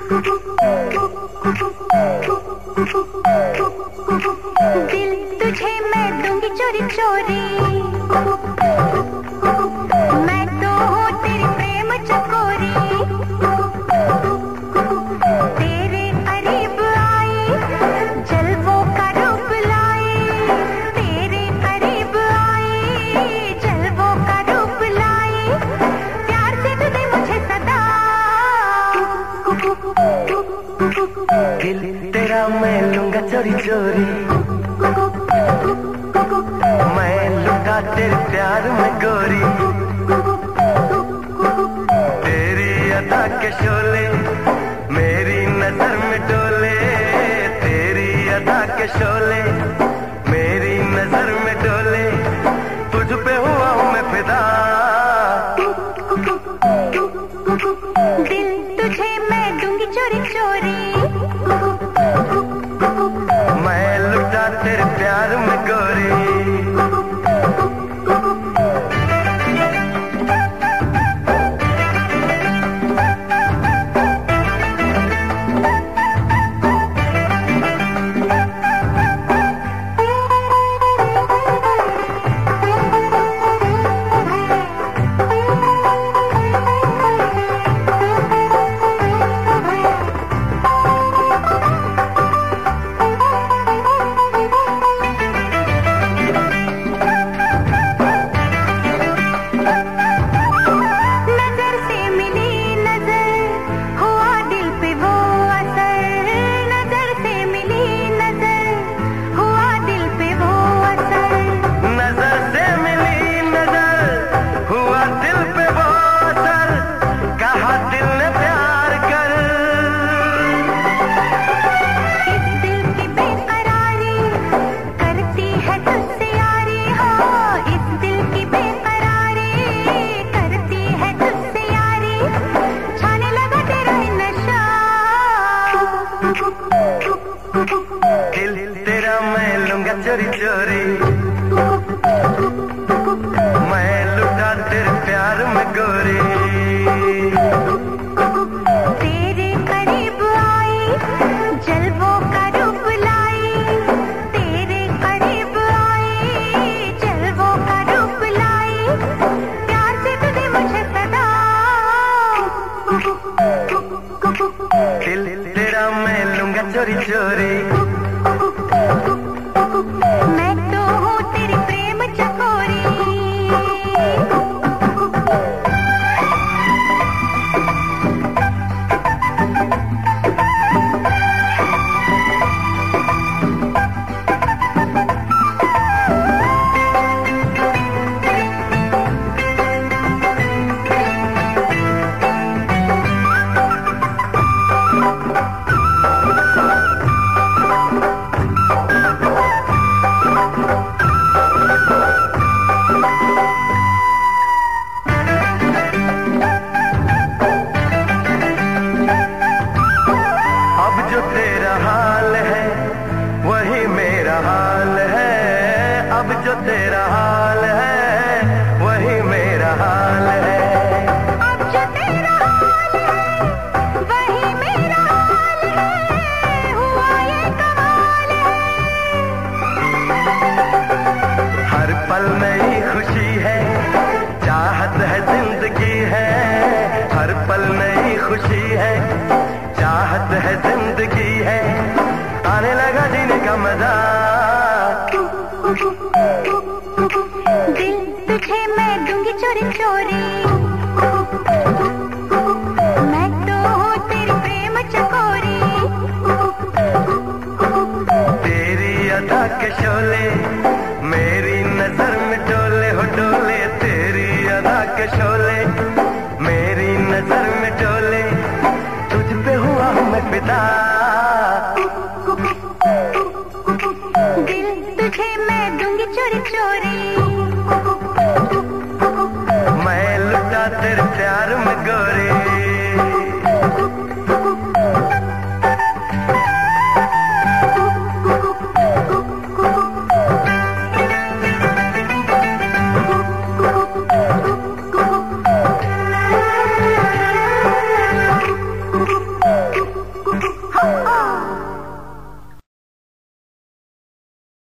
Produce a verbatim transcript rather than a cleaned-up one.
दिल तुझे मैं दूंगी चोरी चोरी, मैं तो हूँ तेरी प्रेम चकोरी। तेरे करीब आई जलवों का रूप लाई, तेरे करीब आई जलवों का रूप लाई। प्यार से तू दे मुझे सदा, दिल तेरा मैं लूंगा चोरी चोरी, मैं लुटा तेरे प्यार में गोरी। तेरी अदा के शोले मेरी नजर में डोले, तेरी अदा के शोले मेरी नजर में डोले। तुझ पे हुआ हूँ मैं फिदा, दिल तुझे मैं दूंगी चोरी चोरी, मैं लुटा तेरे प्यार में गोरी। दिल तेरा मैं लूंगा चोरी चोरी, मैं लुटा तेरे प्यार में गोरी। तेरे करीब आई जलवों का रूप लाई, तेरे करीब आई जलवों का रूप लाई। प्यार से तू दे मुझे सदा, दिल तेरा मैं लूंगा चोरी चोरी, मैं तो हूँ तेरी प्रेम चकोरी। अब जो तेरा हाल है वही मेरा हाल है, अब जो तेरा हाल है वही मेरा हाल है। हुआ ये कमाल है, हर पल नई खुशी है, चाहत है जिंदगी है। हर पल नई खुशी है, चाहत है जिंदगी है। आने लगा जीने का मजा, दिल तुझे मैं दूंगी चोरी चोरी, मैं तो हूँ तेरी प्रेम चकोरी। तेरी अदा के शोले मेरी नजर में डोले हो डोले। तेरी अदा के शोले मेरी नजर में डोले। तुझ पे हुआ हूँ मैं फिदा।